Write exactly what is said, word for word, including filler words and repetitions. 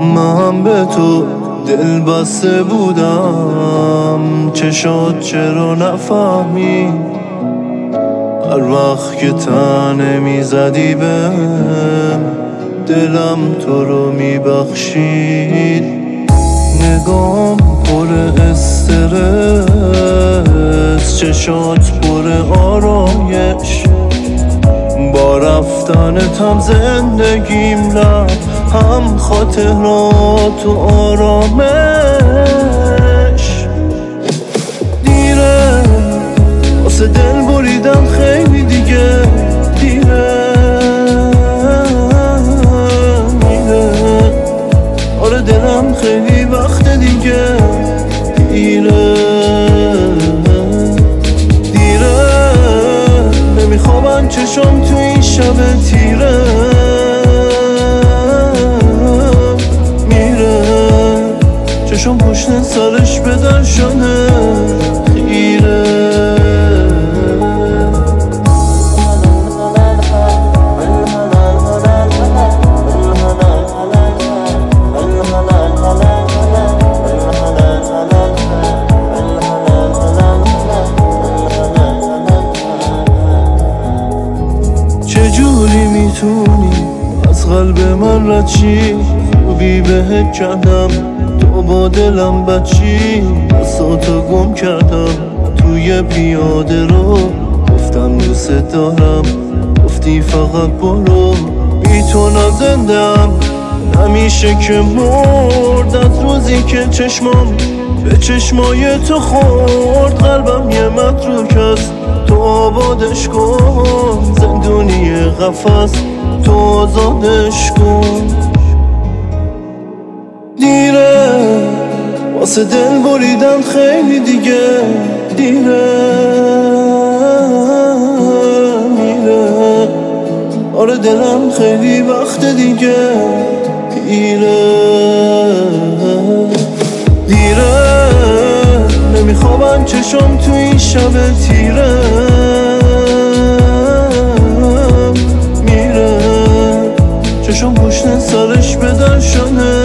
من به تو دل بسته بودم، چشات چرا نفهمی؟ هر وقت که تنه میزدی بهم، دلم تو رو میبخشید. نگام پر استرس، چشات پر آرایش، با رفتنتم زندگیم رفت هم خاطرات و آرامش. دیره واسه دل بریدم خیلی دیگه، دیره میره. آره دلم خیلی وقت دیگه، دیره دیره. نمیخوابم چشم تو این شب تیره، چشم پشت سرش به در شده خیره. چجوری میتونی از قلب من رد شی؟ خوبی بهت کردم تو با دلم بچی، بساتو گم کردم توی پیاده رو. گفتم دوست دارم، گفتی فقط برو. بی تو نزندم، نمیشه که مرد. از روزی که چشمام به چشمای تو خورد، قلبم یه متروک است، تو آبادش کن. زندونی قفس، تو آزادش کن. دیره واسه دل بریدم خیلی دیگه، دیره میره. آره دلم خیلی وقت دیگه، دیره دیره. نمیخوابم چشم تو این شب تیره، میره. چشم پشت سرش به در شده